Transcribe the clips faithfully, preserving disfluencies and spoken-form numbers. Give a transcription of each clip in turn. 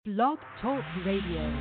Blog Talk Radio.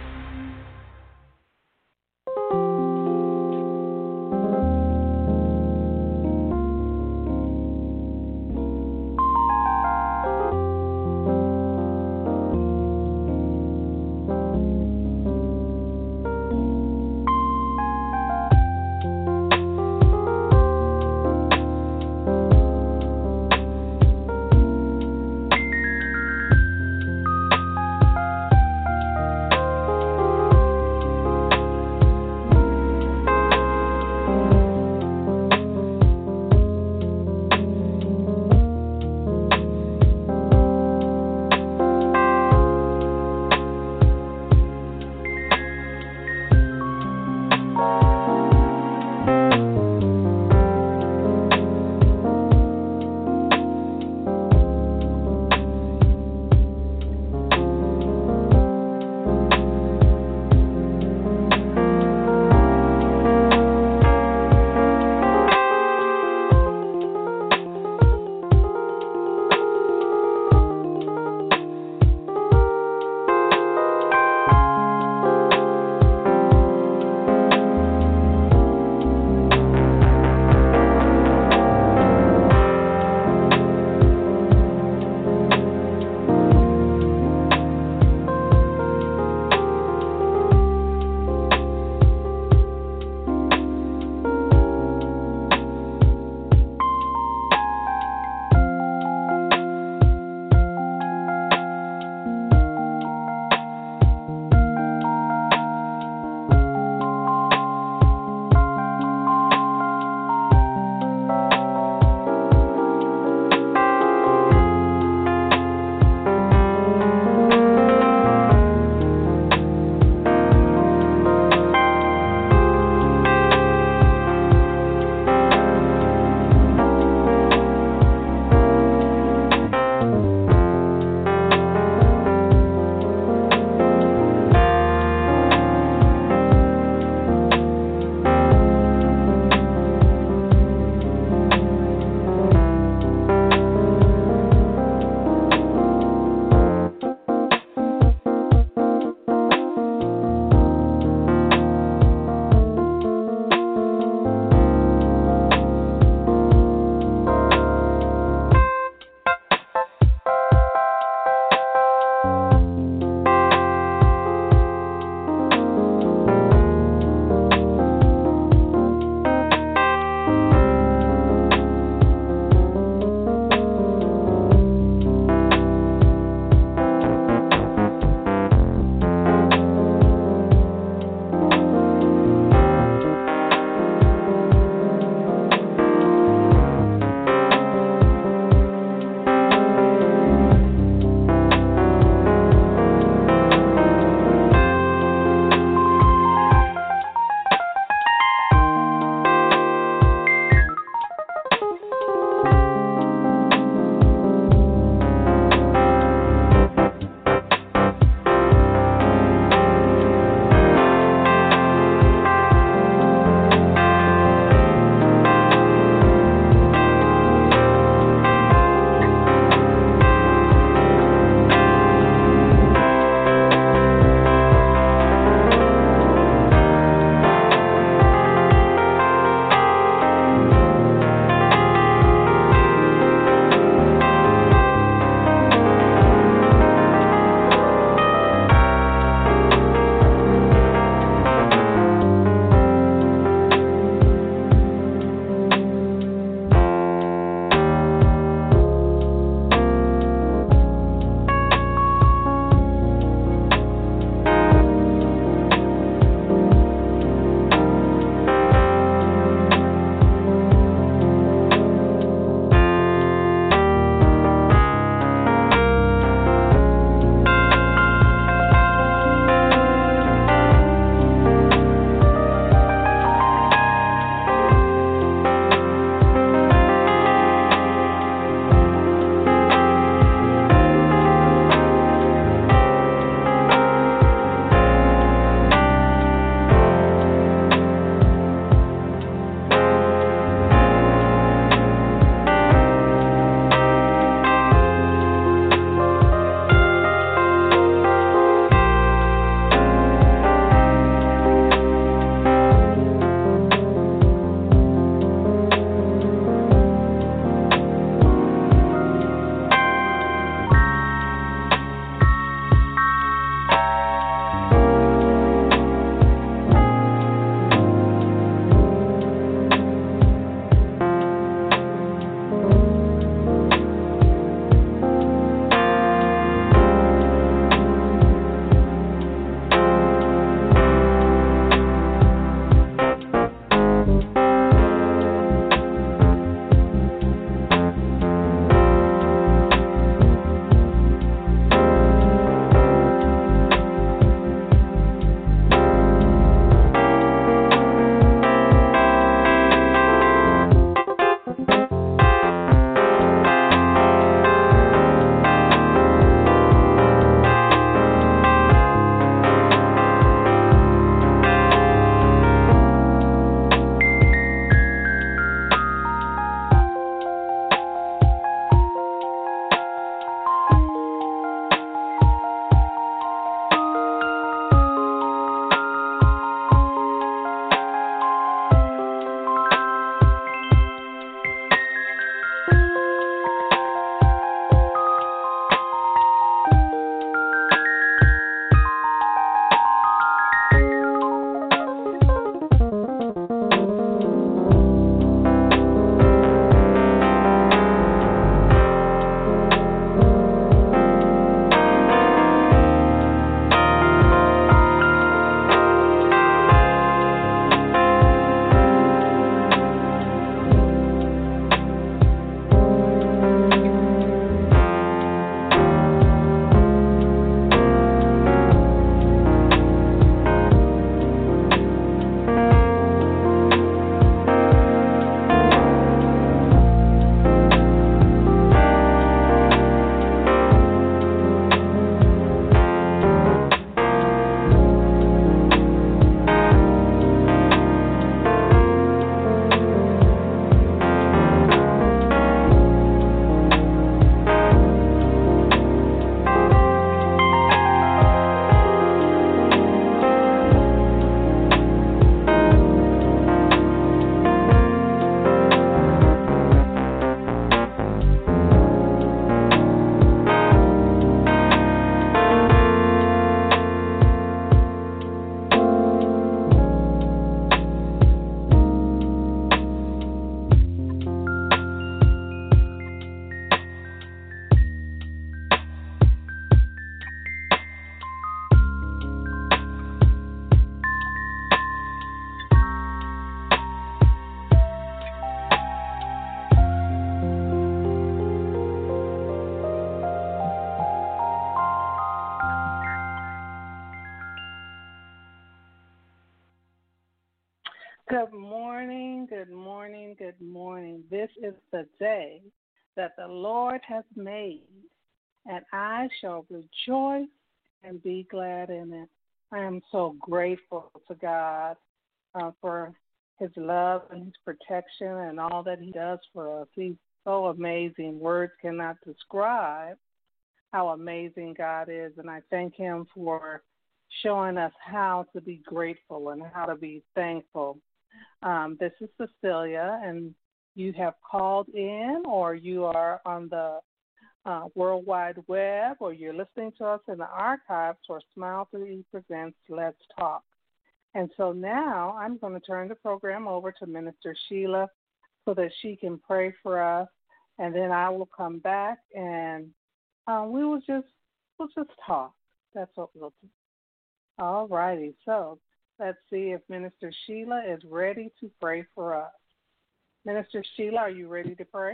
Good morning, good morning, good morning. This is the day that the Lord has made, and I shall rejoice and be glad in it. I am so grateful to God uh, for his love and his protection and all that he does for us. He's so amazing. Words cannot describe how amazing God is, and I thank him for showing us how to be grateful and how to be thankful. Um, this is Cecilia, and you have called in, or you are on the uh, World Wide Web, or you're listening to us in the archives for Smile three Presents Let's Talk. And so now I'm going to turn the program over to Minister Sheila so that she can pray for us, and then I will come back and uh, we will just we'll just talk. That's what we'll do. All righty. So let's see if Minister Sheila is ready to pray for us. Minister Sheila, are you ready to pray?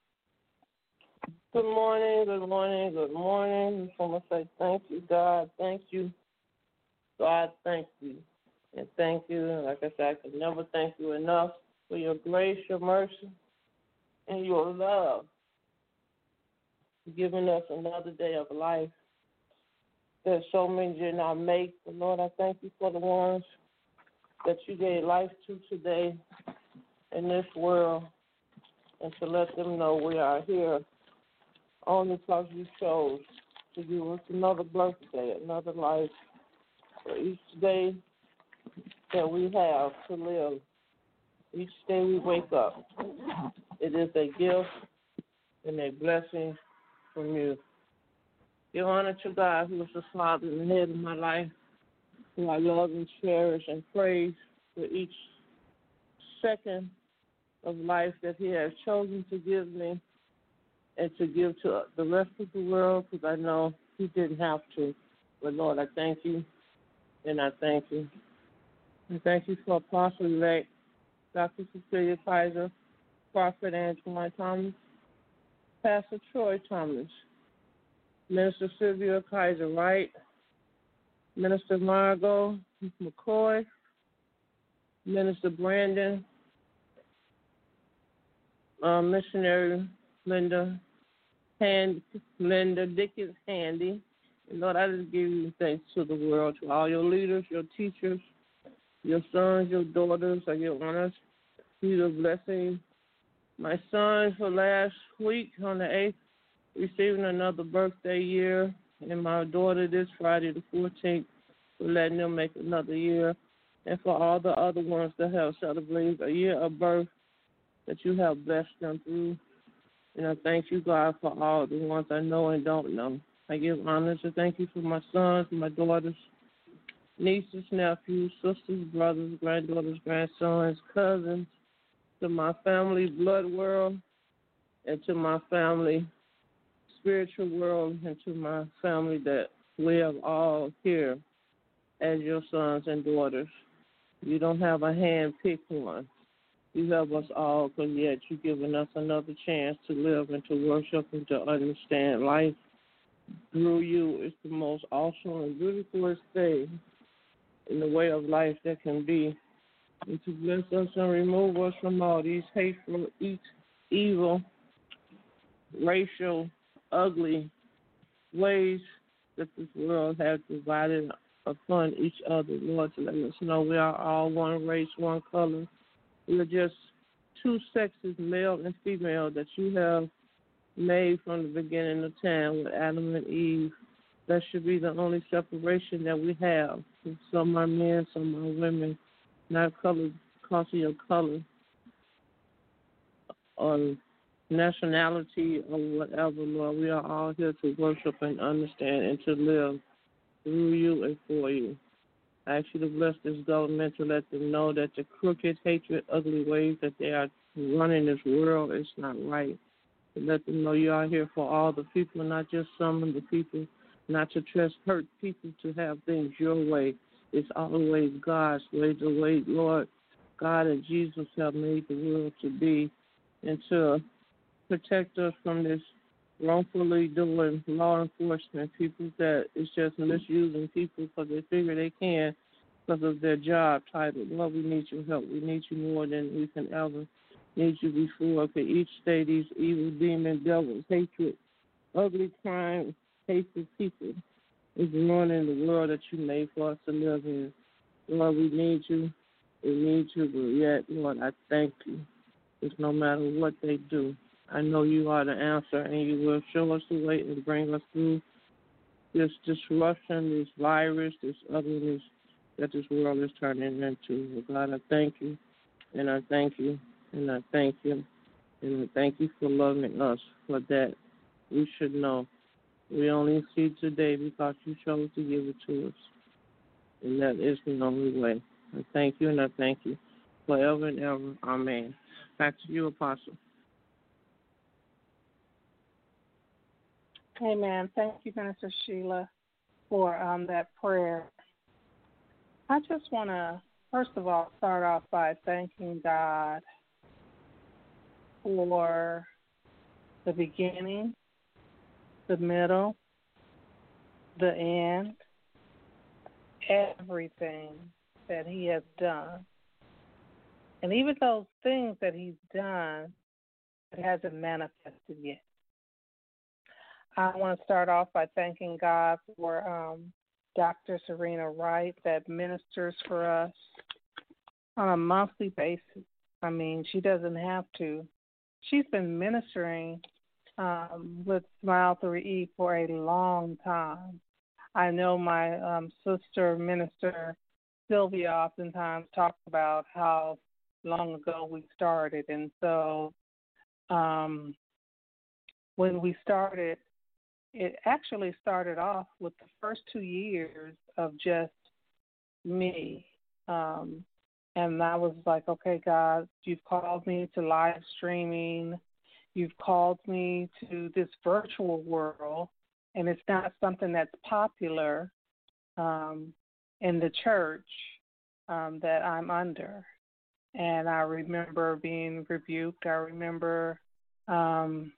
Good morning, good morning, good morning. I just want to say thank you, God. Thank you. God, thank you. And thank you. Like I said, I can never thank you enough for your grace, your mercy, and your love. For giving us another day of life. There's so many did not make. But Lord, I thank you for the ones that you gave life to today in this world, and to let them know we are here only because you chose to give us another birthday, another life for each day that we have to live. Each day we wake up, it is a gift and a blessing from you. Give honor to God, who is the Father and the head of my life, who I love and cherish and praise for each second of life that he has chosen to give me and to give to the rest of the world, because I know he didn't have to. But, Lord, I thank you, and I thank you. And thank you for Apostle-elect Doctor Cecilia Kaiser, Prophet Antoine Thomas, Pastor Troy Thomas, Minister Sylvia Kaiser Wright, Minister Margot McCoy, Minister Brandon, uh, Missionary Linda Hand, Linda Dickens Handy. And Lord, I just give you thanks to the world, to all your leaders, your teachers, your sons, your daughters. I give honors to you, the blessing. My son for last week on the eighth, receiving another birthday year, and my daughter this Friday the fourteenth, for letting them make another year, and for all the other ones that have celebrated a year of birth that you have blessed them through. And I thank you, God, for all the ones I know and don't know. I give honor to thank you for my sons, my daughters, nieces, nephews, sisters, brothers, granddaughters, grandsons, cousins, to my family blood world, and to my family spiritual world, and to my family that we have all here as your sons and daughters. You don't have a hand-picked one. You have us all, because yet you've given us another chance to live and to worship and to understand life through you. Is the most awesome and beautiful thing in the way of life that can be. And to bless us and remove us from all these hateful, evil, racial, ugly ways that this world has divided upon each other, Lord, to let us know we are all one race, one color. We are just two sexes, male and female, that you have made from the beginning of time with Adam and Eve. That should be the only separation that we have. Some are men, some are women, not colored because of your color or nationality or whatever, Lord. We are all here to worship and understand and to live through you and for you. I ask you to bless this government, to let them know that the crooked, hatred, ugly ways that they are running this world is not right. To let them know you are here for all the people, not just some of the people, not to just hurt people, to have things your way. It's always God's way, the way, Lord, God and Jesus have made the world to be, and to protect us from this wrongfully doing law enforcement, people that is just misusing people because they figure they can because of their job title. Lord, we need your help. We need you more than we can ever need you before. For each day, these evil demon devils, hatred, ugly crime, hateful people is ruining the world that you made for us to live in. Lord, we need you. We need you, but yet, Lord, I thank you. Because no matter what they do, I know you are the answer, and you will show us the way and bring us through this disruption, this virus, this ugliness that this world is turning into. Oh God, I thank you, and I thank you, and I thank you, and I thank you for loving us. For that, we should know we only see today because you chose to give it to us, and that is the only way. I thank you, and I thank you forever and ever. Amen. Back to you, Apostle. Amen. Thank you, Minister Sheila, for um, that prayer. I just want to, first of all, start off by thanking God for the beginning, the middle, the end, everything that he has done. And even those things that he's done, it hasn't manifested yet. I want to start off by thanking God for um, Doctor Serena Wright that ministers for us on a monthly basis. I mean, she doesn't have to. She's been ministering um, with Smile three E for a long time. I know my um, sister minister, Sylvia, oftentimes talks about how long ago we started. And so um, when we started, it actually started off with the first two years of just me. Um, and I was like, okay, God, you've called me to live streaming. You've called me to this virtual world. And it's not something that's popular um, in the church um, that I'm under. And I remember being rebuked. I remember um,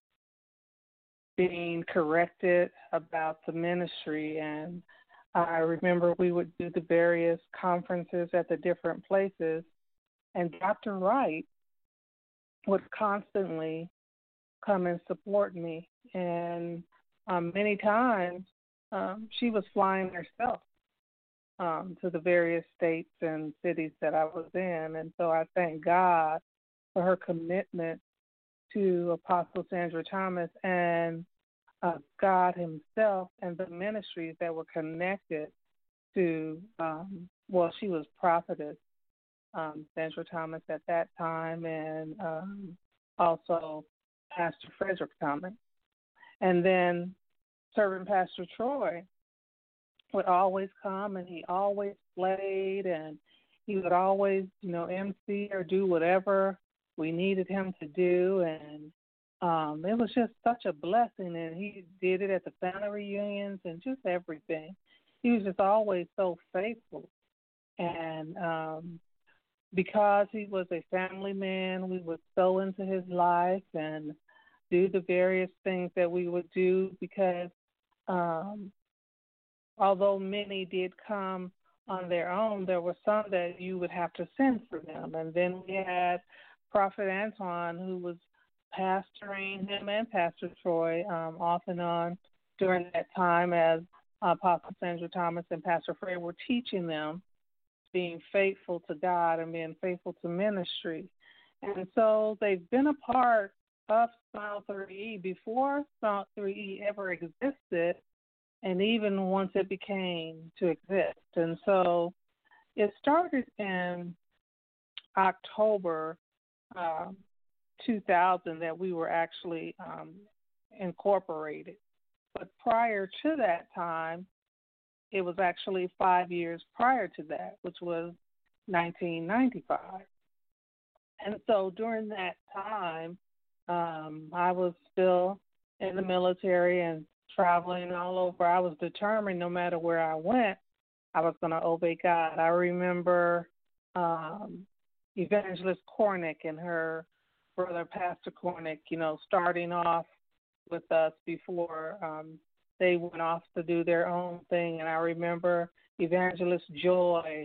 being corrected about the ministry. And I remember we would do the various conferences at the different places. And Doctor Wright would constantly come and support me. And um, many times um, she was flying herself um, to the various states and cities that I was in. And so I thank God for her commitment to Apostle Sandra Thomas and uh, God himself and the ministries that were connected to, um, well, she was prophetess, um, Sandra Thomas at that time, and um, also Pastor Frederick Thomas. And then Servant Pastor Troy would always come, and he always played, and he would always, you know, M C or do whatever we needed him to do. And um, it was just such a blessing, and he did it at the family reunions and just everything. He was just always so faithful. And um, because he was a family man, we would sow into his life and do the various things that we would do because um, although many did come on their own, there were some that you would have to send for them. And then we had Prophet Antoine, who was pastoring him and Pastor Troy um, off and on during that time as uh, Apostle Sandra Thomas and Pastor Fred were teaching them being faithful to God and being faithful to ministry. And so they've been a part of Smile three E before Smile three E ever existed, and even once it became to exist. And so it started in October um, two thousand that we were actually um, incorporated. But prior to that time, it was actually five years prior to that, which was nineteen ninety-five. And so during that time, um, I was still in the military and traveling all over. I was determined no matter where I went, I was going to obey God. I remember um, Evangelist Cornick and her brother, Pastor Cornick, you know, starting off with us before um, they went off to do their own thing. And I remember Evangelist Joy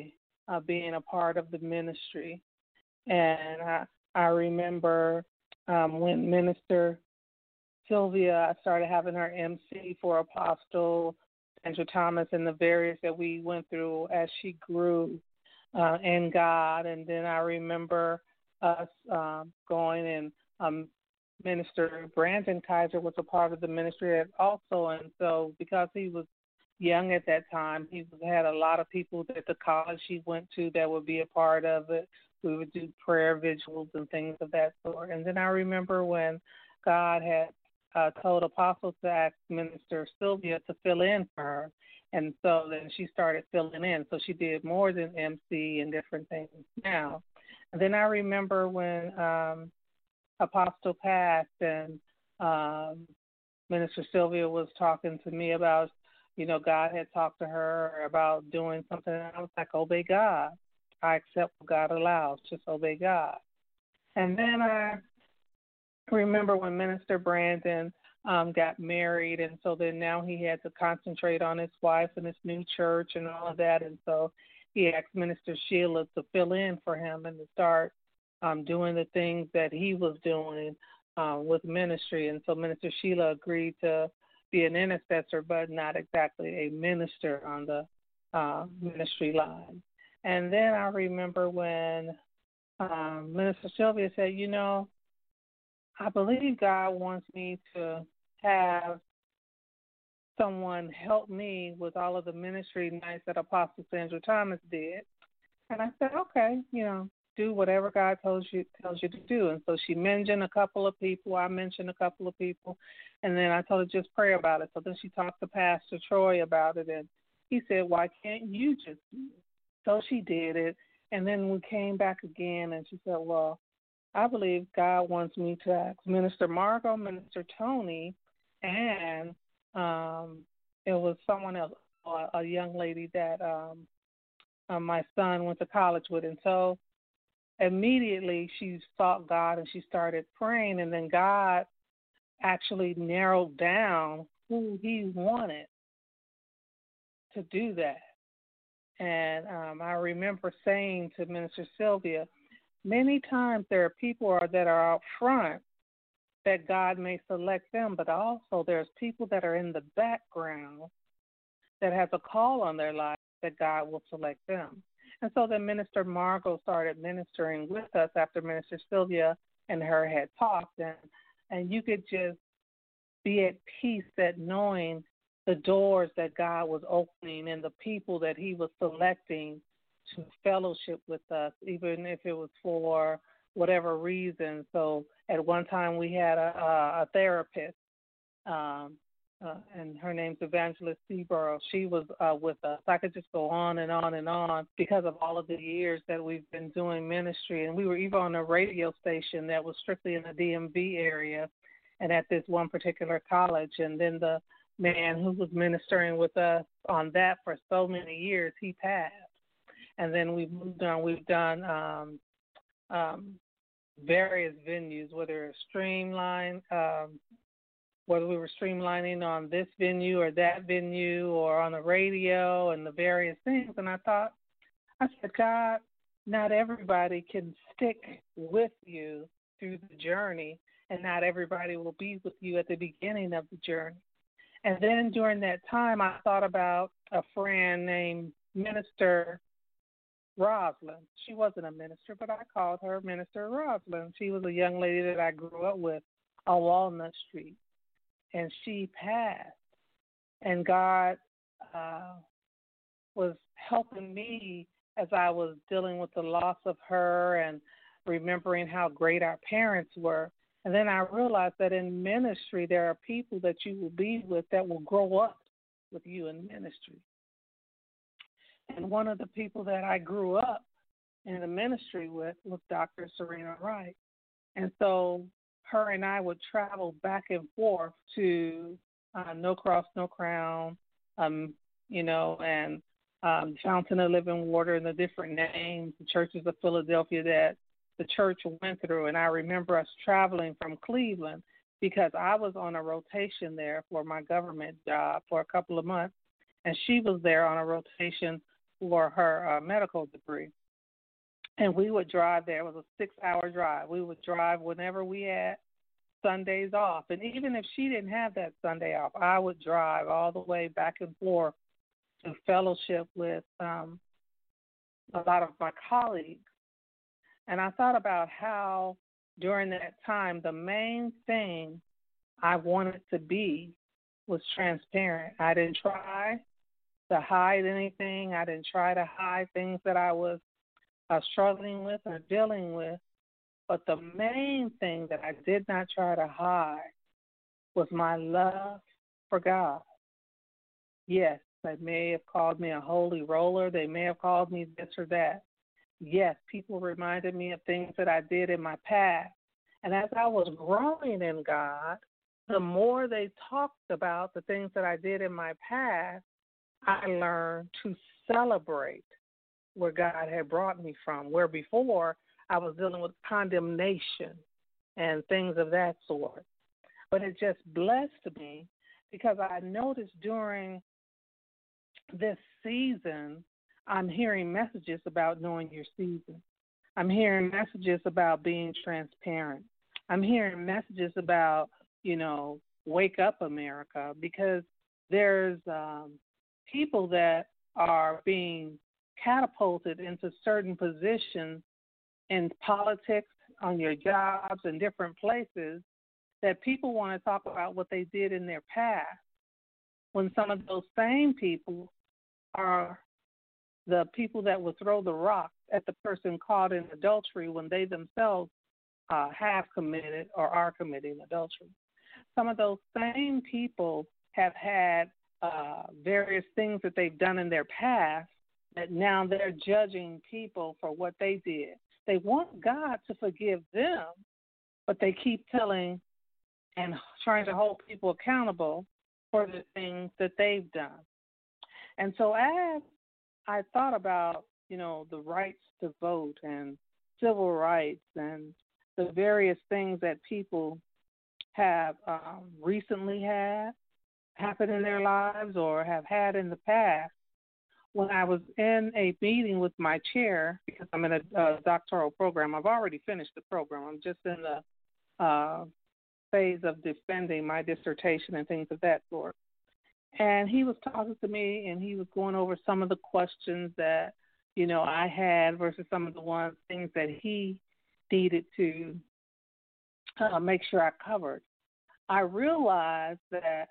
uh, being a part of the ministry. And I, I remember um, when Minister Sylvia, I started having her M C for Apostle Sandra Thomas and the various that we went through as she grew uh, in God. And then I remember us um, going and um, Minister Brandon Kaiser was a part of the ministry also. And so because he was young at that time, he had a lot of people at the college he went to that would be a part of it. We would do prayer vigils and things of that sort. And then I remember when God had uh, told Apostle to ask Minister Sylvia to fill in for her. And so then she started filling in. So she did more than M C and different things now. And then I remember when um, Apostle passed and um, Minister Sylvia was talking to me about, you know, God had talked to her about doing something. And I was like, obey God. I accept what God allows. Just obey God. And then I remember when Minister Brandon um, got married, and so then now he had to concentrate on his wife and his new church and all of that. And so he asked Minister Sheila to fill in for him and to start um, doing the things that he was doing uh, with ministry. And so Minister Sheila agreed to be an intercessor, but not exactly a minister on the uh, ministry line. And then I remember when um, Minister Sylvia said, you know, I believe God wants me to have someone help me with all of the ministry nights that Apostle Sandra Thomas did. And I said, okay, you know, do whatever God tells you tells you to do. And so she mentioned a couple of people. I mentioned a couple of people. And then I told her just pray about it. So then she talked to Pastor Troy about it. And he said, why can't you just do it? So she did it. And then we came back again, and she said, well, I believe God wants me to ask Minister Margot, Minister Tony, and um, it was someone else, a, a young lady that um, uh, my son went to college with. And so immediately she sought God and she started praying, and then God actually narrowed down who he wanted to do that. And um, I remember saying to Minister Sylvia, many times there are people that are out front that God may select them, but also there's people that are in the background that has a call on their life that God will select them. And so then Minister Margot started ministering with us after Minister Sylvia and her had talked, and, and you could just be at peace that knowing the doors that God was opening and the people that he was selecting to fellowship with us, even if it was for whatever reason. So at one time we had a, a therapist, um, uh, and her name's Evangelist Seaborough. She was uh, with us. I could just go on and on and on because of all of the years that we've been doing ministry. And we were even on a radio station that was strictly in the D M V area and at this one particular college. And then the man who was ministering with us on that for so many years, he passed. And then we've moved on. We've done um, um, various venues, whether it's streamline, um, whether we were streamlining on this venue or that venue or on the radio and the various things. And I thought, I said, God, not everybody can stick with you through the journey, and not everybody will be with you at the beginning of the journey. And then during that time, I thought about a friend named Minister Rosalind. She wasn't a minister, but I called her Minister Rosalind. She was a young lady that I grew up with on Walnut Street, and she passed. And God uh, was helping me as I was dealing with the loss of her and remembering how great our parents were. And then I realized that in ministry, there are people that you will be with that will grow up with you in ministry. And one of the people that I grew up in the ministry with was Doctor Serena Wright. And so her and I would travel back and forth to uh, No Cross, No Crown, um, you know, and um, Fountain of Living Water and the different names, the churches of Philadelphia that the church went through. And I remember us traveling from Cleveland because I was on a rotation there for my government job for a couple of months, and she was there on a rotation for her uh, medical degree. And we would drive there. It was a six-hour drive. We would drive whenever we had Sundays off. And even if she didn't have that Sunday off, I would drive all the way back and forth to fellowship with um, a lot of my colleagues. And I thought about how during that time the main thing I wanted to be was transparent. I didn't try to hide anything. I didn't try to hide things that I was uh, struggling with or dealing with. But the main thing that I did not try to hide was my love for God. Yes, they may have called me a holy roller. They may have called me this or that. Yes, people reminded me of things that I did in my past. And as I was growing in God, the more they talked about the things that I did in my past, I learned to celebrate where God had brought me from, where before I was dealing with condemnation and things of that sort. But it just blessed me because I noticed during this season, I'm hearing messages about knowing your season. I'm hearing messages about being transparent. I'm hearing messages about, you know, wake up, America, because there's um, people that are being catapulted into certain positions in politics, on your jobs, and different places that people want to talk about what they did in their past, when some of those same people are the people that will throw the rock at the person caught in adultery when they themselves uh, have committed or are committing adultery. Some of those same people have had uh, various things that they've done in their past that now they're judging people for what they did. They want God to forgive them, but they keep telling and trying to hold people accountable for the things that they've done. And so as I thought about, you know, the rights to vote and civil rights and the various things that people have um, recently had happen in their lives or have had in the past, when I was in a meeting with my chair, because I'm in a, a doctoral program, I've already finished the program. I'm just in the uh, phase of defending my dissertation and things of that sort. And he was talking to me, and he was going over some of the questions that, you know, I had versus some of the ones, things that he needed to uh, make sure I covered. I realized that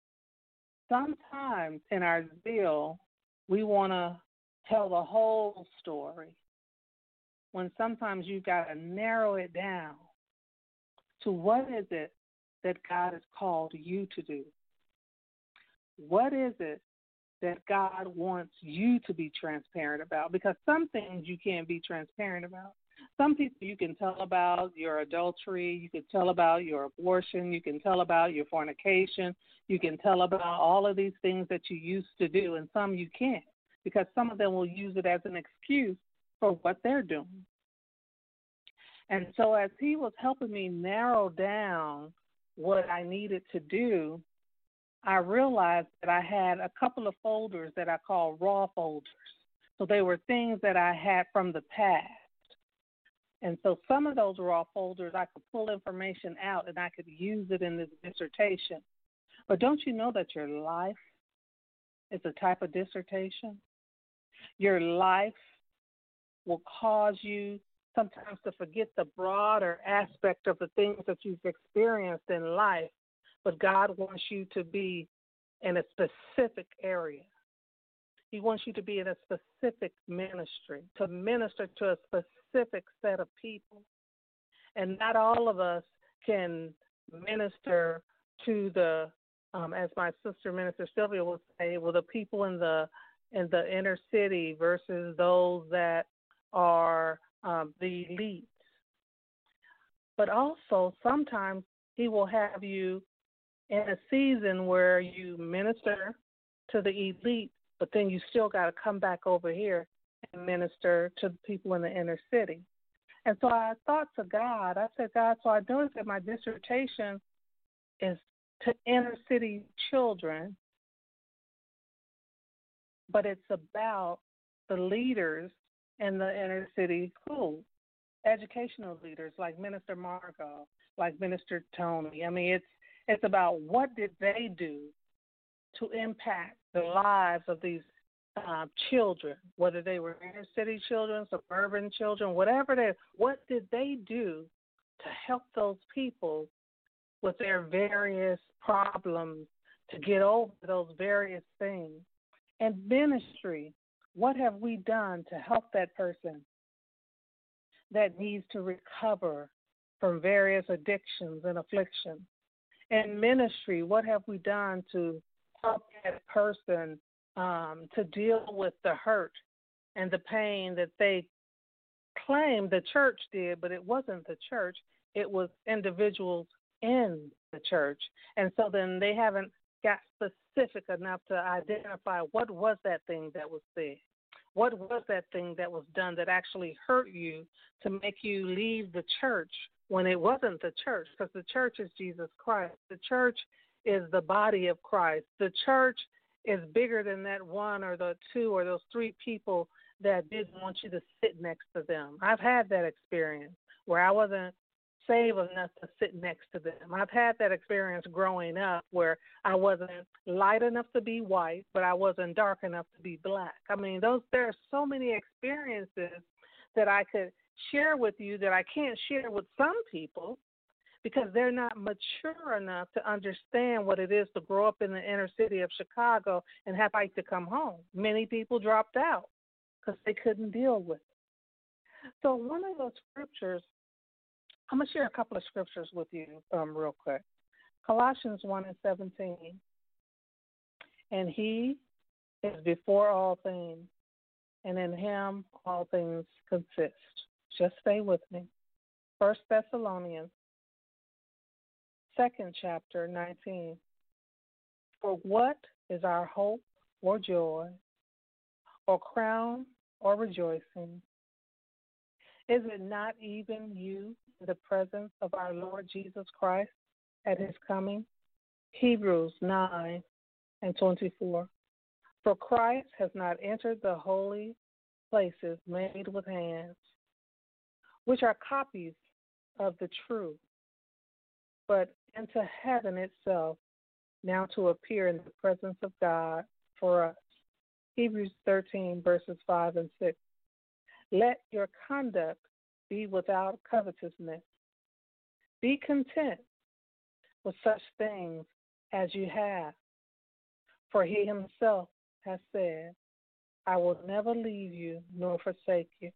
sometimes in our zeal, we want to tell the whole story, when sometimes you've got to narrow it down to what is it that God has called you to do. What is it that God wants you to be transparent about? Because some things you can't be transparent about. Some people you can tell about your adultery, you can tell about your abortion, you can tell about your fornication, you can tell about all of these things that you used to do, and some you can't, because some of them will use it as an excuse for what they're doing. And so as he was helping me narrow down what I needed to do, I realized that I had a couple of folders that I call raw folders. So they were things that I had from the past. And so some of those raw folders, I could pull information out and I could use it in this dissertation. But don't you know that your life is a type of dissertation? Your life will cause you sometimes to forget the broader aspect of the things that you've experienced in life, but God wants you to be in a specific area. He wants you to be in a specific ministry, to minister to a specific set of people. And not all of us can minister to the, um, as my sister Minister Sylvia would say, well, the people in the in the inner city versus those that are um, the elites. But also sometimes he will have you in a season where you minister to the elite, but then you still got to come back over here and minister to the people in the inner city. And so I thought to God, I said, God, so I noticed that my dissertation is to inner city children, but it's about the leaders in the inner city schools, educational leaders like Minister Margot, like Minister Tony. I mean, it's it's about what did they do to impact the lives of these uh, children, whether they were inner city children, suburban children, whatever they, what did they do to help those people with their various problems, to get over those various things? And ministry, what have we done to help that person that needs to recover from various addictions and afflictions? And ministry, what have we done to help that person um, to deal with the hurt and the pain that they claim the church did, but it wasn't the church. It was individuals in the church. And so then they haven't got specific enough to identify what was that thing that was said. What was that thing that was done that actually hurt you to make you leave the church when it wasn't the church? Because the church is Jesus Christ. The church is the body of Christ. The church is bigger than that one or the two or those three people that didn't want you to sit next to them. I've had that experience where I wasn't saved enough to sit next to them. I've had that experience growing up where I wasn't light enough to be white, but I wasn't dark enough to be black. I mean, those there are so many experiences that I could share with you that I can't share with some people because they're not mature enough to understand what it is to grow up in the inner city of Chicago and have fight to come home. Many people dropped out because they couldn't deal with it. So one of those scriptures, I'm going to share a couple of scriptures with you um, real quick. Colossians one and seventeen. And he is before all things, and in him all things consist. Just stay with me. First Thessalonians, second chapter, nineteen. For what is our hope or joy, or crown or rejoicing? Is it not even you in the presence of our Lord Jesus Christ at his coming? Hebrews nine and twenty-four. For Christ has not entered the holy places made with hands, which are copies of the true, but into heaven itself, now to appear in the presence of God for us. Hebrews thirteen, verses five and six. Let your conduct be without covetousness. Be content with such things as you have, for he himself has said, I will never leave you nor forsake you.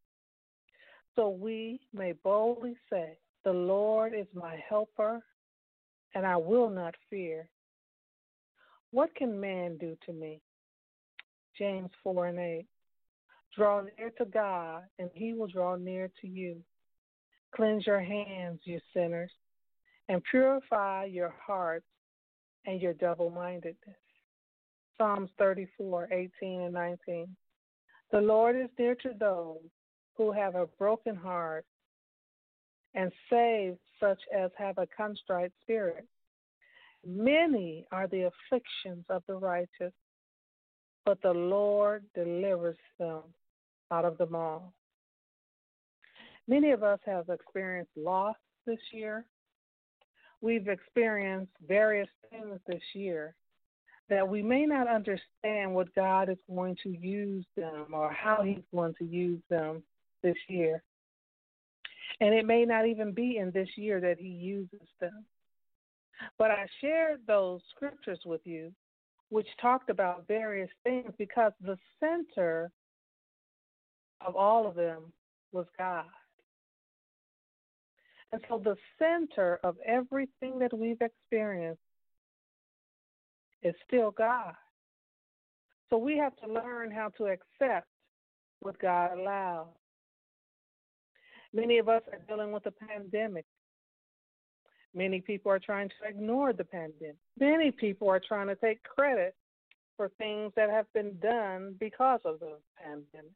So we may boldly say, the Lord is my helper, and I will not fear. What can man do to me? James four and eight. Draw near to God, and he will draw near to you. Cleanse your hands, you sinners, and purify your hearts and your double-mindedness. Psalms thirty-four, eighteen and nineteen. The Lord is near to those who have a broken heart, and saves such as have a contrite spirit. Many are the afflictions of the righteous, but the Lord delivers them out of them all. Many of us have experienced loss this year. We've experienced various things this year that we may not understand what God is going to use them or how he's going to use them this year. And it may not even be in this year that he uses them. But I shared those scriptures with you, which talked about various things, because the center of all of them was God. And so the center of everything that we've experienced is still God. So we have to learn how to accept what God allows. Many of us are dealing with a pandemic. Many people are trying to ignore the pandemic. Many people are trying to take credit for things that have been done because of the pandemic.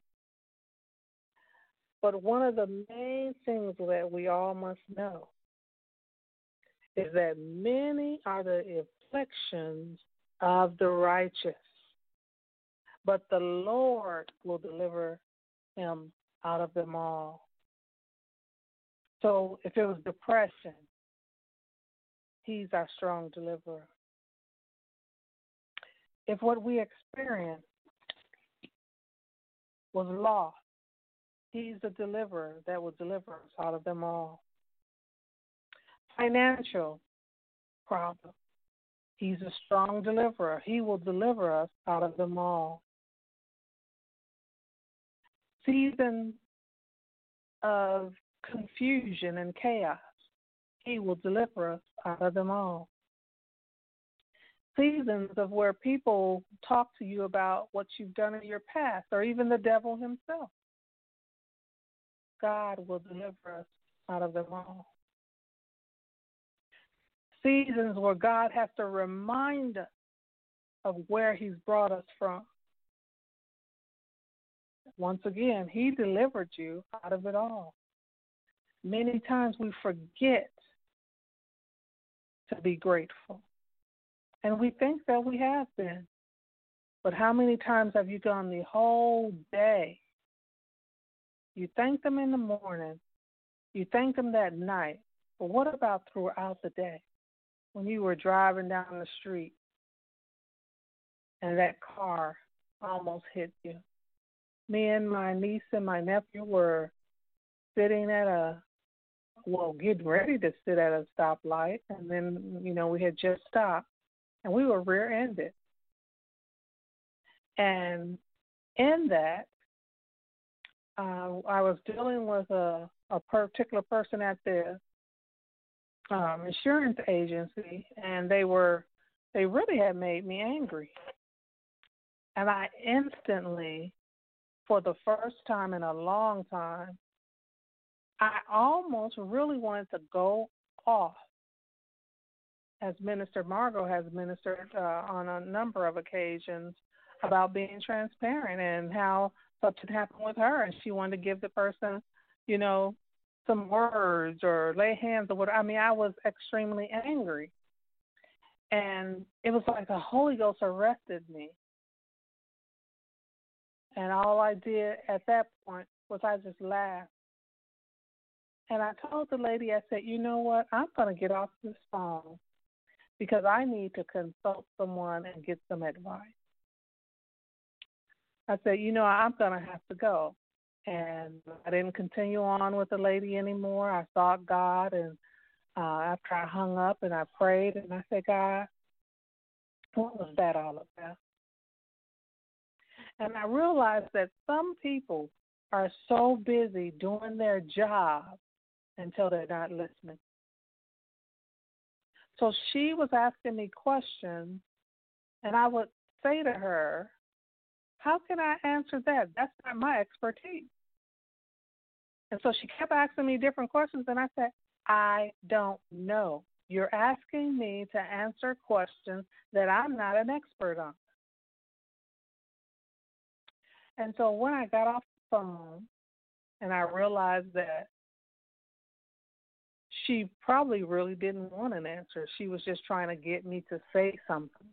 But one of the main things that we all must know is that many are the afflictions of the righteous, but the Lord will deliver him out of them all. So if it was depression, he's our strong deliverer. If what we experienced was loss, he's the deliverer that will deliver us out of them all. Financial problem, he's a strong deliverer. He will deliver us out of them all. Season of confusion and chaos, he will deliver us out of them all. Seasons of where people talk to you about what you've done in your past, or even the devil himself, God will deliver us out of them all. Seasons where God has to remind us of where he's brought us from. Once again, he delivered you out of it all. Many times we forget to be grateful. And we think that we have been. But how many times have you gone the whole day? You thank them in the morning. You thank them that night. But what about throughout the day? When you were driving down the street and that car almost hit you. Me and my niece and my nephew were sitting at a, well, getting ready to sit at a stoplight. And then, you know, we had just stopped. And we were rear-ended. And in that, uh, I was dealing with a, a particular person at the um, insurance agency, and they were, they really had made me angry. And I instantly, for the first time in a long time, I almost really wanted to go off. As Minister Margot has ministered uh, on a number of occasions about being transparent and how something happened with her, and she wanted to give the person, you know, some words or lay hands or whatever. I mean, I was extremely angry. And it was like the Holy Ghost arrested me. And all I did at that point was I just laughed. And I told the lady, I said, you know what, I'm going to get off this phone, because I need to consult someone and get some advice. I said, you know, I'm going to have to go. And I didn't continue on with the lady anymore. I sought God, and uh, after I hung up and I prayed, and I said, God, what was that all about? And I realized that some people are so busy doing their job until they're not listening. So she was asking me questions, and I would say to her, how can I answer that? That's not my expertise. And so she kept asking me different questions, and I said, I don't know. You're asking me to answer questions that I'm not an expert on. And so when I got off the phone and I realized that she probably really didn't want an answer. She was just trying to get me to say something.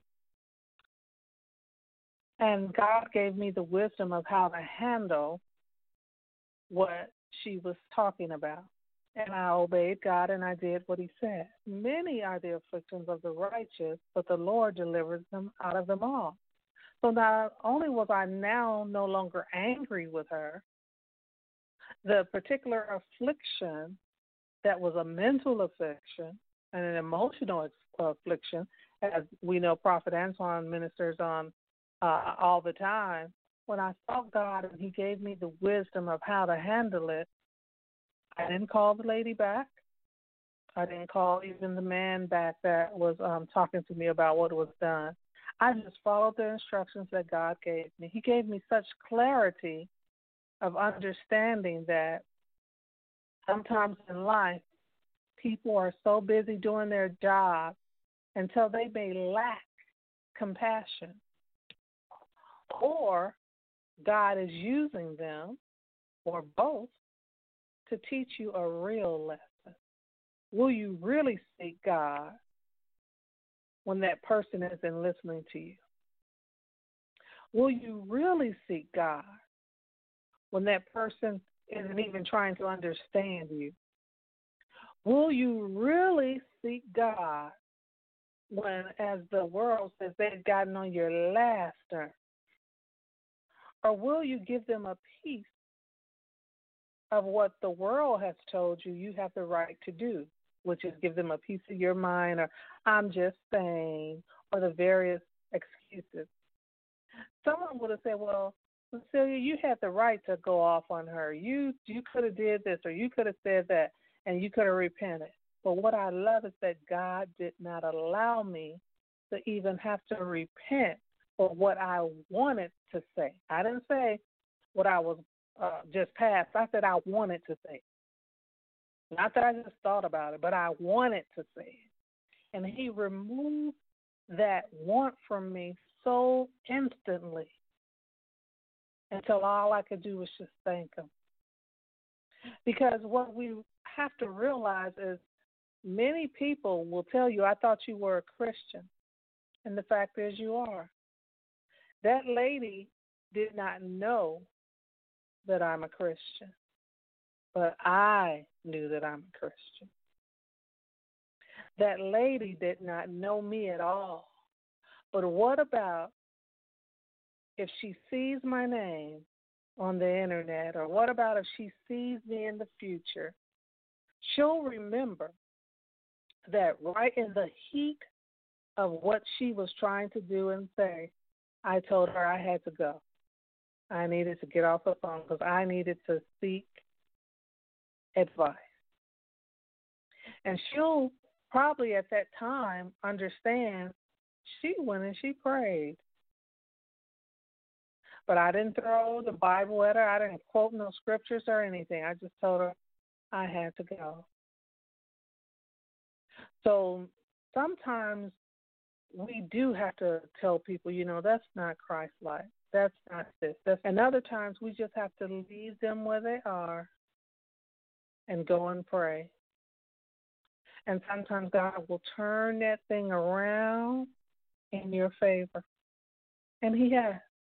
And God gave me the wisdom of how to handle what she was talking about. And I obeyed God, and I did what he said. Many are the afflictions of the righteous, but the Lord delivers them out of them all. So not only was I now no longer angry with her, the particular affliction that was a mental affliction and an emotional affliction, as we know Prophet Antoine ministers on uh, all the time, when I sought God and he gave me the wisdom of how to handle it, I didn't call the lady back. I didn't call even the man back that was um, talking to me about what was done. I just followed the instructions that God gave me. He gave me such clarity of understanding that sometimes in life, people are so busy doing their job until they may lack compassion. Or God is using them, or both, to teach you a real lesson. Will you really seek God when that person isn't listening to you? Will you really seek God when that person isn't even trying to understand you? Will you really seek God when, as the world says, they've gotten on your last nerve? Or will you give them a piece of what the world has told you you have the right to do, which is give them a piece of your mind, or I'm just saying, or the various excuses? Someone would have said, well, Cecilia, you had the right to go off on her. You you could have did this, or you could have said that, and you could have repented. But what I love is that God did not allow me to even have to repent for what I wanted to say. I didn't say what I was uh, just past. I said I wanted to say it. Not that I just thought about it, but I wanted to say it. And he removed that want from me so instantly until all I could do was just thank him. Because what we have to realize is many people will tell you, I thought you were a Christian. And the fact is you are. That lady did not know that I'm a Christian, but I knew that I'm a Christian. That lady did not know me at all. But what about if she sees my name on the internet, or what about if she sees me in the future? She'll remember that right in the heat of what she was trying to do and say, I told her I had to go. I needed to get off the phone because I needed to seek advice. And she'll probably at that time understand she went and she prayed. But I didn't throw the Bible at her. I didn't quote no scriptures or anything. I just told her I had to go. So sometimes we do have to tell people, you know, that's not Christ-like. That's not this. That's, and other times we just have to leave them where they are and go and pray. And sometimes God will turn that thing around in your favor. And he has.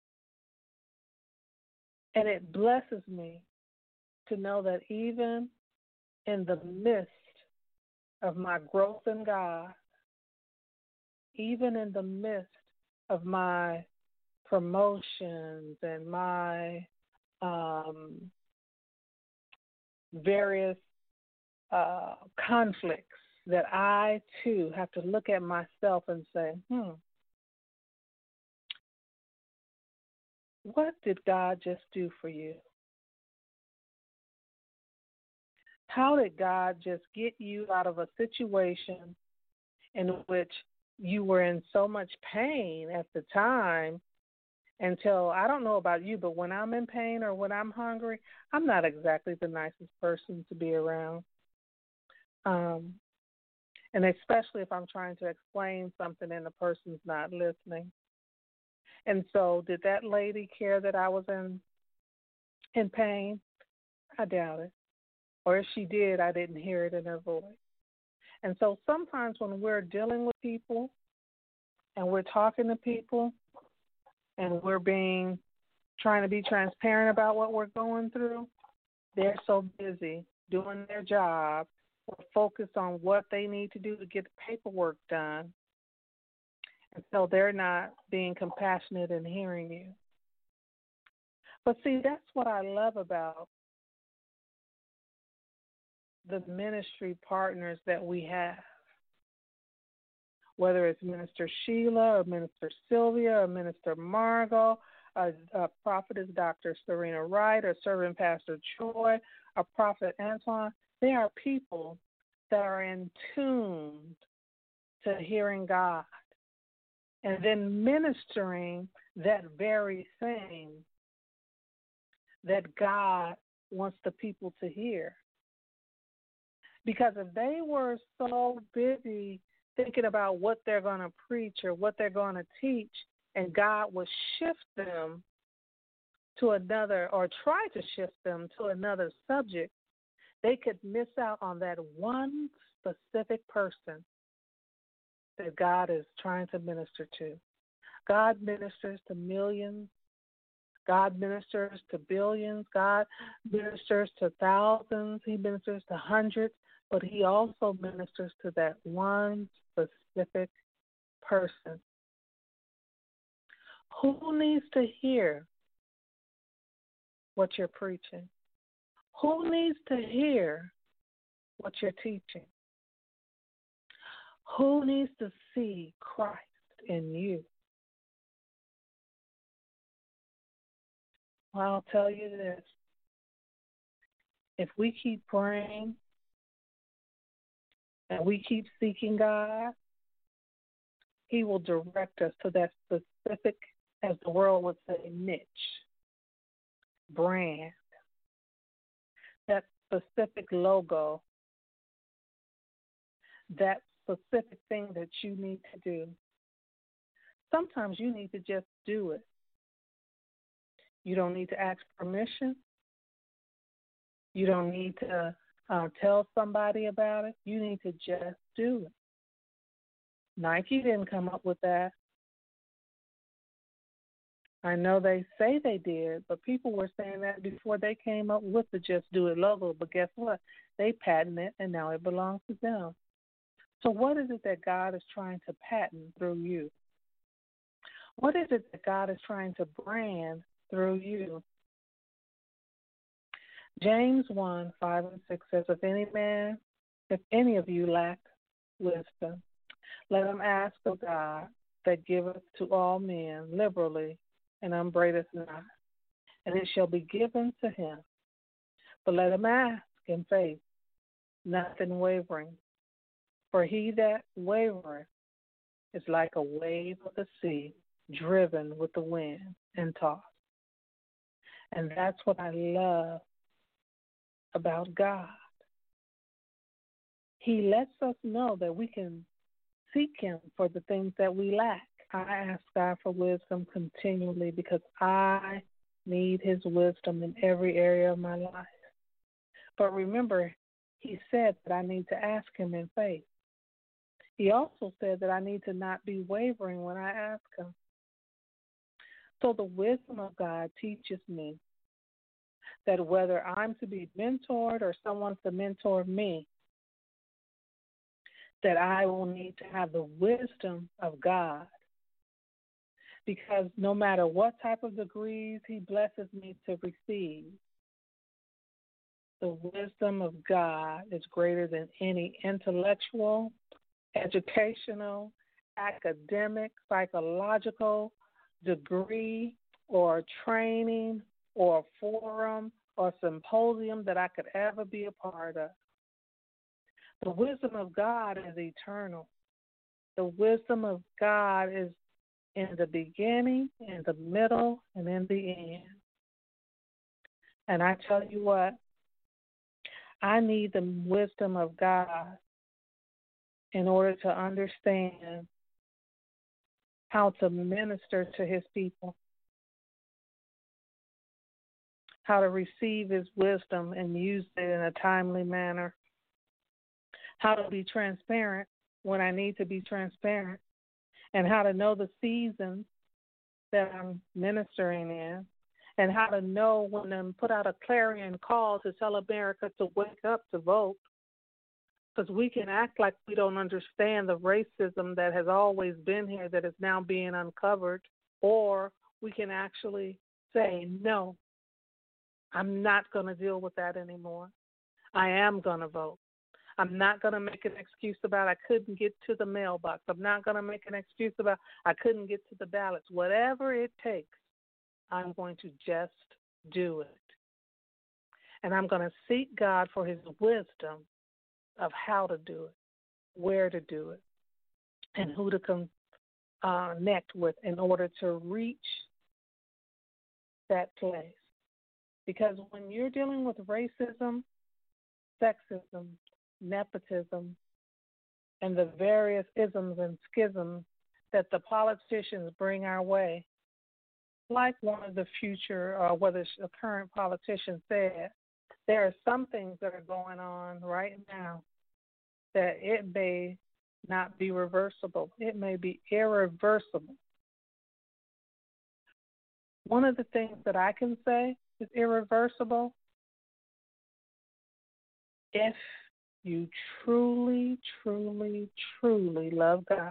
And it blesses me to know that even in the midst of my growth in God, even in the midst of my promotions and my um, various uh, conflicts, that I too have to look at myself and say, hmm, what did God just do for you? How did God just get you out of a situation in which you were in so much pain at the time until, I don't know about you, but when I'm in pain or when I'm hungry, I'm not exactly the nicest person to be around. Um, and especially if I'm trying to explain something and the person's not listening. And so did that lady care that I was in in pain? I doubt it. Or if she did, I didn't hear it in her voice. And so sometimes when we're dealing with people and we're talking to people and we're being trying to be transparent about what we're going through, they're so busy doing their job or focused on what they need to do to get the paperwork done. And so they're not being compassionate and hearing you. But see, that's what I love about the ministry partners that we have, whether it's Minister Sheila or Minister Sylvia or Minister Margot, a, a prophetess Doctor Serena Wright or Servant Pastor Troy, or Prophet Antoine. They are people that are in tune to hearing God and then ministering that very thing that God wants the people to hear. Because if they were so busy thinking about what they're going to preach or what they're going to teach, and God would shift them to another or try to shift them to another subject, they could miss out on that one specific person that God is trying to minister to. God ministers to millions. God ministers to billions. God ministers to thousands. He ministers to hundreds. But he also ministers to that one specific person. Who needs to hear what you're preaching? Who needs to hear what you're teaching? Who needs to see Christ in you? Well, I'll tell you this. If we keep praying and we keep seeking God, he will direct us to that specific, as the world would say, niche, brand, that specific logo, that specific thing that you need to do. Sometimes you need to just do it. You don't need to ask permission. You don't need to uh, tell somebody about it. You need to just do it. Nike didn't come up with that. I know they say they did, but people were saying that before they came up with the Just Do It logo. But guess what? They patented it, and now it belongs to them. So what is it that God is trying to patent through you? What is it that God is trying to brand through you? James one, five and six says, If any man, if any of you lack wisdom, let him ask of God that giveth to all men liberally and upbraideth not, and it shall be given to him. But let him ask in faith, not in wavering. For he that wavereth is like a wave of the sea, driven with the wind and tossed. And that's what I love about God. He lets us know that we can seek him for the things that we lack. I ask God for wisdom continually because I need his wisdom in every area of my life. But remember, he said that I need to ask him in faith. He also said that I need to not be wavering when I ask him. So the wisdom of God teaches me that whether I'm to be mentored or someone's to mentor me, that I will need to have the wisdom of God. Because no matter what type of degrees he blesses me to receive, the wisdom of God is greater than any intellectual, educational, academic, psychological degree or training or forum or symposium that I could ever be a part of. The wisdom of God is eternal. The wisdom of God is in the beginning, in the middle, and in the end. And I tell you what, I need the wisdom of God in order to understand how to minister to his people, how to receive his wisdom and use it in a timely manner, how to be transparent when I need to be transparent, and how to know the seasons that I'm ministering in, and how to know when to put out a clarion call to tell America to wake up to vote. Because we can act like we don't understand the racism that has always been here that is now being uncovered, or we can actually say, no, I'm not going to deal with that anymore. I am going to vote. I'm not going to make an excuse about I couldn't get to the mailbox. I'm not going to make an excuse about I couldn't get to the ballots. Whatever it takes, I'm going to just do it. And I'm going to seek God for his wisdom of how to do it, where to do it, and who to con- uh, connect with in order to reach that place. Because when you're dealing with racism, sexism, nepotism, and the various isms and schisms that the politicians bring our way, like one of the future or whether a current politician said, there are some things that are going on right now that it may not be reversible. It may be irreversible. One of the things that I can say is irreversible if you truly, truly, truly love God.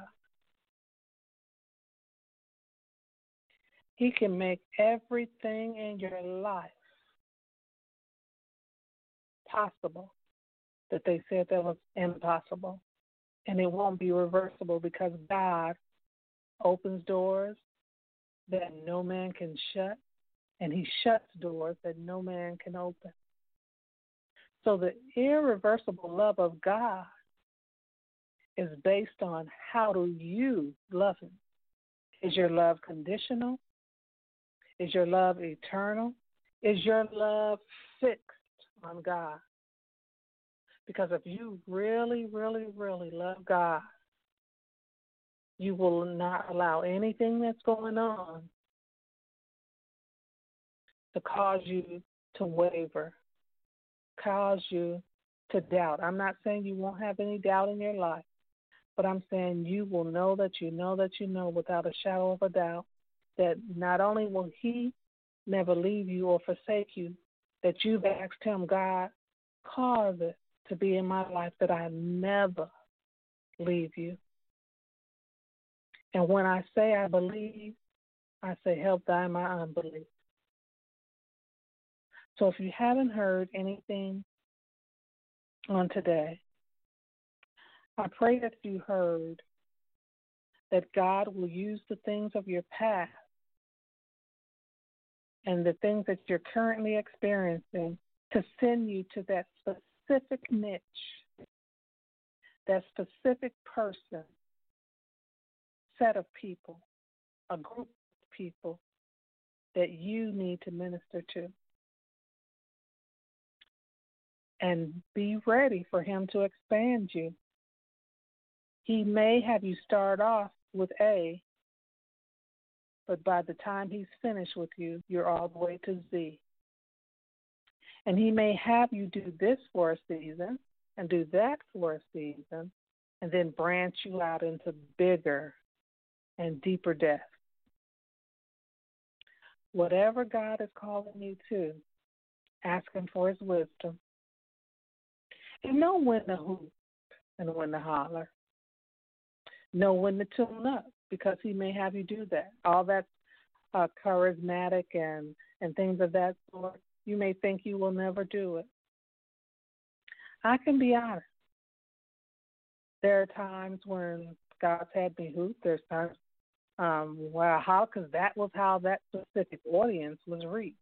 He can make everything in your life possible that they said that was impossible. And it won't be reversible because God opens doors that no man can shut, and he shuts doors that no man can open. So the irreversible love of God is based on how do you love him. Is your love conditional? Is your love eternal? Is your love fixed on God? Because if you really, really, really love God, you will not allow anything that's going on to cause you to waver, cause you to doubt. I'm not saying you won't have any doubt in your life, but I'm saying you will know that you know that you know without a shadow of a doubt that not only will he never leave you or forsake you, that you've asked him, God, cause it to be in my life that I never leave you. And when I say I believe, I say help thy my unbelief. So if you haven't heard anything on today, I pray that you heard that God will use the things of your past and the things that you're currently experiencing to send you to that specific niche, that specific person, set of people, a group of people that you need to minister to. And be ready for him to expand you. He may have you start off with A, but by the time he's finished with you, you're all the way to Z. And he may have you do this for a season and do that for a season and then branch you out into bigger and deeper depths. Whatever God is calling you to, ask him for his wisdom. And know when to hoop and when to holler. Know when to tune up because he may have you do that. All that uh, charismatic and, and things of that sort, you may think you will never do it. I can be honest. There are times when God's had me hoop. There's times um, where I holler because that was how that specific audience was reached.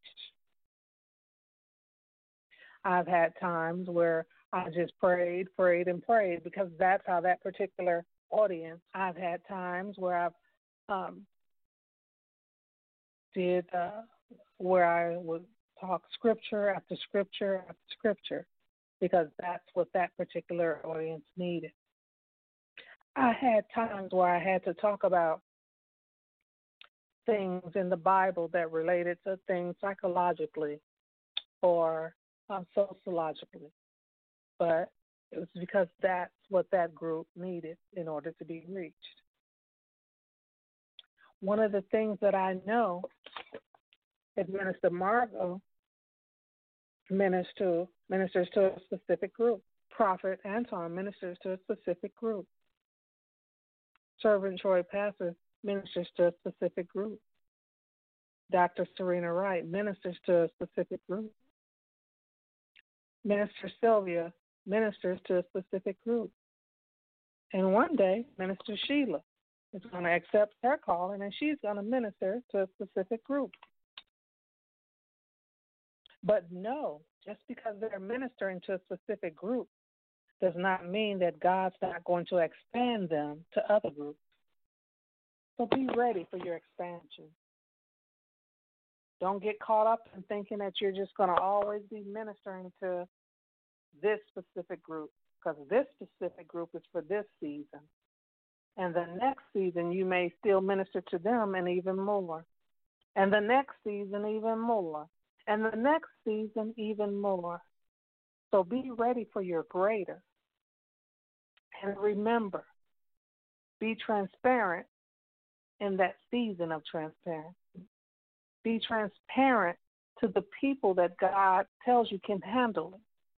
I've had times where I just prayed, prayed, and prayed because that's how that particular audience. I've had times where I've um, did uh, where I would talk scripture after scripture after scripture because that's what that particular audience needed. I had times where I had to talk about things in the Bible that related to things psychologically or um, sociologically. But it was because that's what that group needed in order to be reached. One of the things that I know is Minister Margot ministers to, ministers to a specific group. Prophet Anton ministers to a specific group. Servant Troy Passer ministers to a specific group. Doctor Serena Wright ministers to a specific group. Minister Sylvia ministers to a specific group. And one day, Minister Sheila is going to accept her calling, and she's going to minister to a specific group. But no, just because they're ministering to a specific group does not mean that God's not going to expand them to other groups. So be ready for your expansion. Don't get caught up in thinking that you're just going to always be ministering to this specific group, because this specific group is for this season. And the next season, you may still minister to them and even more. And the next season, even more. And the next season, even more. So be ready for your greater. And remember, be transparent in that season of transparency. Be transparent to the people that God tells you can handle it.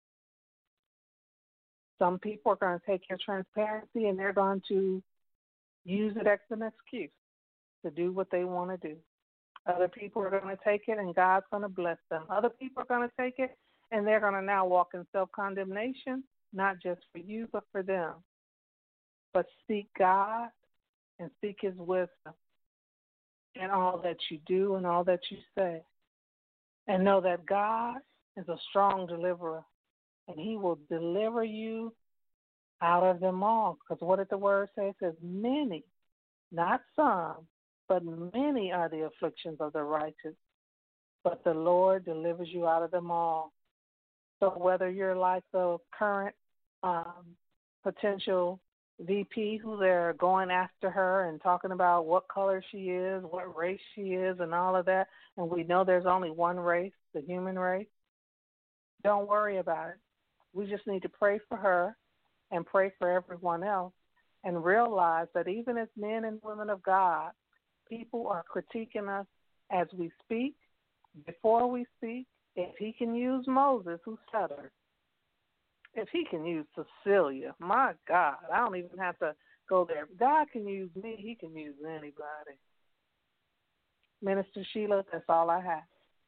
Some people are going to take your transparency and they're going to use it as an excuse to do what they want to do. Other people are going to take it and God's going to bless them. Other people are going to take it and they're going to now walk in self-condemnation, not just for you, but for them. But seek God and seek His wisdom in all that you do and all that you say. And know that God is a strong deliverer, and He will deliver you out of them all. Because what did the word say? It says many, not some, but many are the afflictions of the righteous, but the Lord delivers you out of them all. So whether you're like the current um, potential V P who they're going after her and talking about what color she is, what race she is, and all of that, and we know there's only one race, the human race, don't worry about it. We just need to pray for her and pray for everyone else and realize that even as men and women of God, people are critiquing us as we speak, before we speak. If He can use Moses, who stuttered, if He can use Cecilia, my God, I don't even have to go there. If God can use me, He can use anybody. Minister Sheila, that's all I have.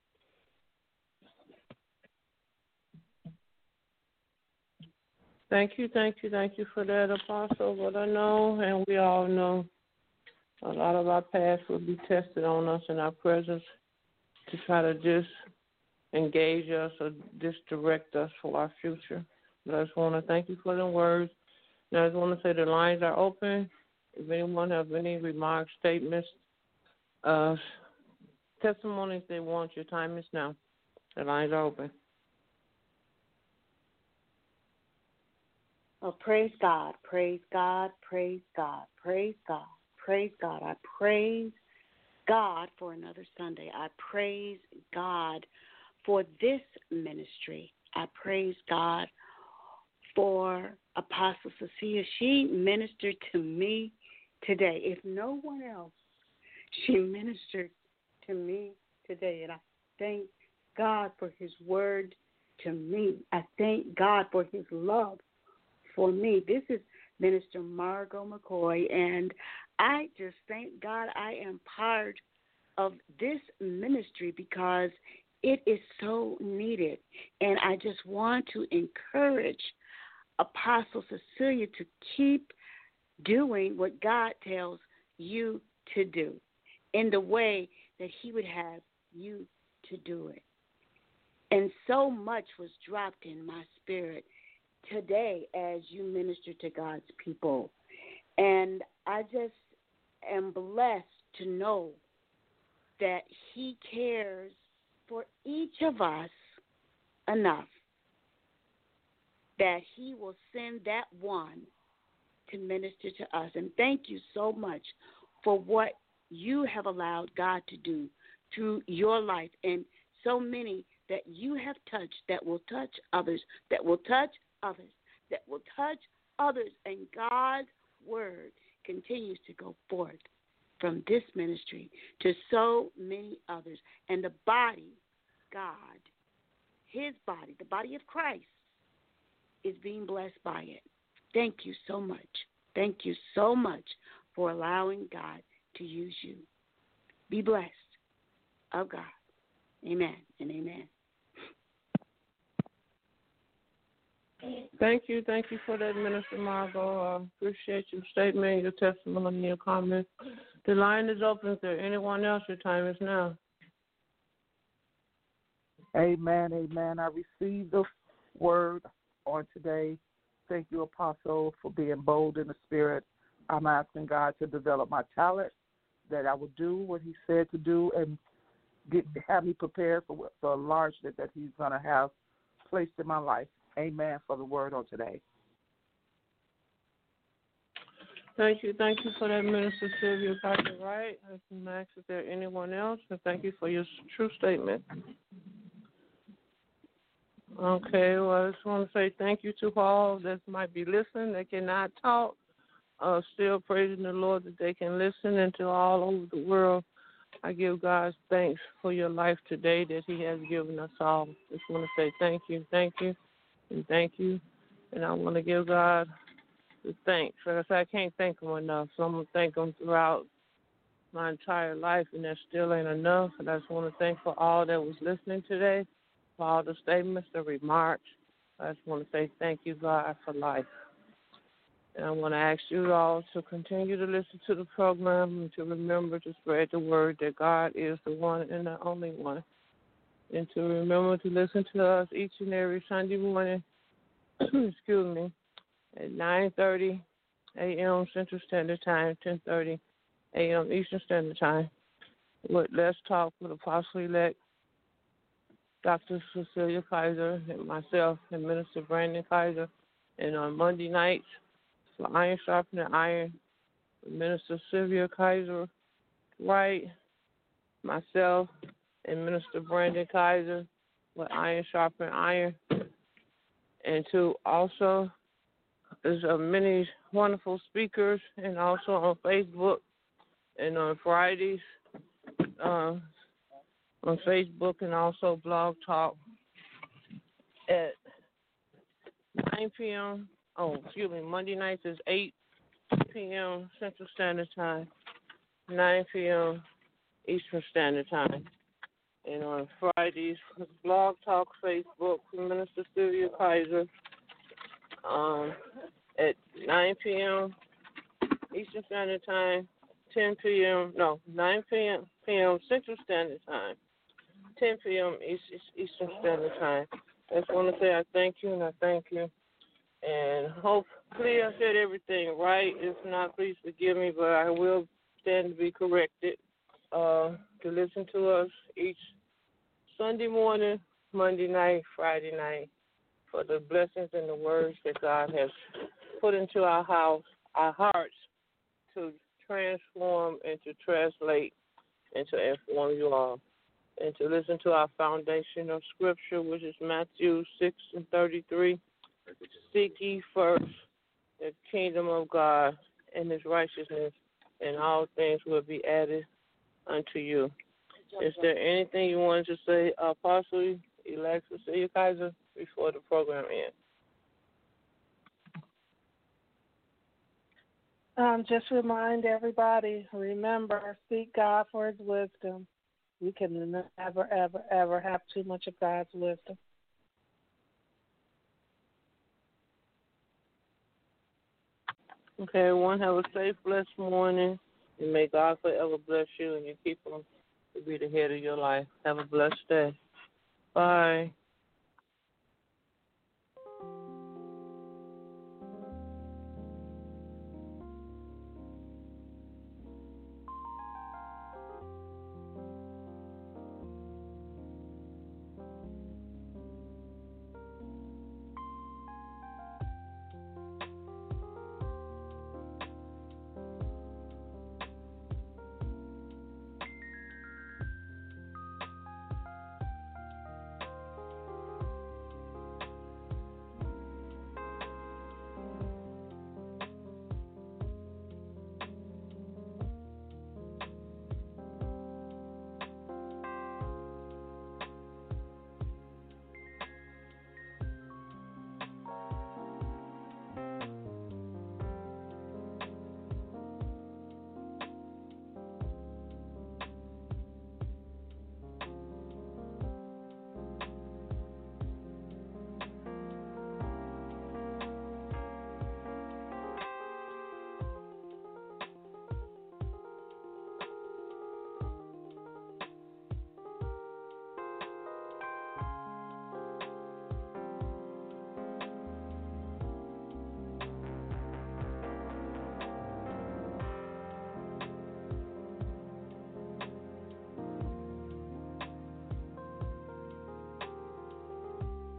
Thank you, thank you, thank you for that, Apostle. But I know, and we all know, a lot of our past will be tested on us in our presence to try to disengage us or disdirect us for our future. But I just want to thank you for the words. And I just want to say the lines are open. If anyone has any remarks, statements, uh, testimonies they want, your time is now. The lines are open. Oh, praise God, praise God, praise God, praise God, praise God. I praise God for another Sunday. I praise God for this ministry. I praise God for Apostle Cecilia. She ministered to me today. If no one else, she ministered to me today. And I thank God for His word to me. I thank God for His love for me. This is Minister Margot McCoy, and I just thank God I am part of this ministry because it is so needed. And I just want to encourage Apostle Cecilia to keep doing what God tells you to do in the way that He would have you to do it. And so much was dropped in my spirit today as you minister to God's people. And I just am blessed to know that He cares for each of us enough that He will send that one to minister to us. And thank you so much for what you have allowed God to do through your life and so many that you have touched that will touch others, that will touch others, that will touch others. And God's word continues to go forth from this ministry to so many others. And the body, God, His body, the body of Christ, is being blessed by it. Thank you so much. Thank you so much for allowing God to use you. Be blessed of God. Amen and amen. Thank you. Thank you for that, Minister Margot. I appreciate your statement, your testimony, your comment. The line is open. Is there anyone else? Your time is now. Amen, amen. I received the word on today. Thank you, Apostle, for being bold in the spirit. I'm asking God to develop my talent, that I will do what He said to do and get have me prepared for the enlargement that He's going to have placed in my life. Amen for the word on today. Thank you. Thank you for that, Minister Sylvia Parker Wright. Max, is there anyone else? And thank you for your true statement. Okay, well, I just want to say thank you to all that might be listening. They cannot talk, uh, still praising the Lord that they can listen, and to all over the world. I give God thanks for your life today that he has given us all. Just want to say thank you, thank you, and thank you. And I want to give God the thanks. Like I said, I can't thank him enough, so I'm going to thank him throughout my entire life, and that still ain't enough. And I just want to thank for all that was listening today, for all the statements, the remarks. I just want to say thank you, God, for life. And I want to ask you all to continue to listen to the program and to remember to spread the word that God is the one and the only one. And to remember to listen to us each and every Sunday morning, excuse me, at nine thirty a.m. Central Standard Time, ten thirty a.m. Eastern Standard Time, with Let's Talk with Apostle-elect Doctor Cecilia Kaiser and myself and Minister Brandon Kaiser. And on Monday nights, for Iron Sharpening Iron, Minister Sylvia Kaiser Wright, myself, and Minister Brandon Kaiser with Iron Sharpening Iron. And to also, there's uh, many wonderful speakers, and also on Facebook and on Fridays uh, on Facebook and also Blog Talk at nine p.m. Oh, excuse me, Monday nights is eight p.m. Central Standard Time, nine p.m. Eastern Standard Time. And on Fridays, Blog Talk Facebook with Minister Sylvia Kaiser um, at nine p.m. Eastern Standard Time, ten p.m. No, nine p.m. p.m. Central Standard Time, ten p.m. Eastern Standard Time. I just want to say I thank you and I thank you. And hopefully I said everything right. If not, please forgive me, but I will stand to be corrected. Uh, to listen to us each Sunday morning, Monday night, Friday night, for the blessings and the words that God has put into our house, our hearts, to transform and to translate and to inform you all. And to listen to our foundation of scripture, which is Matthew six and thirty-three. Seek ye first the kingdom of God and his righteousness, and all things will be added unto you. Is there anything you wanted to say, Apostle Elect Cecilia Kaiser, before the program ends? Um, just remind everybody, remember, seek God for his wisdom. We can never, ever, ever have too much of God's wisdom. Okay, everyone, have a safe, blessed morning, and may God forever bless you and you keep him to be the head of your life. Have a blessed day. Bye.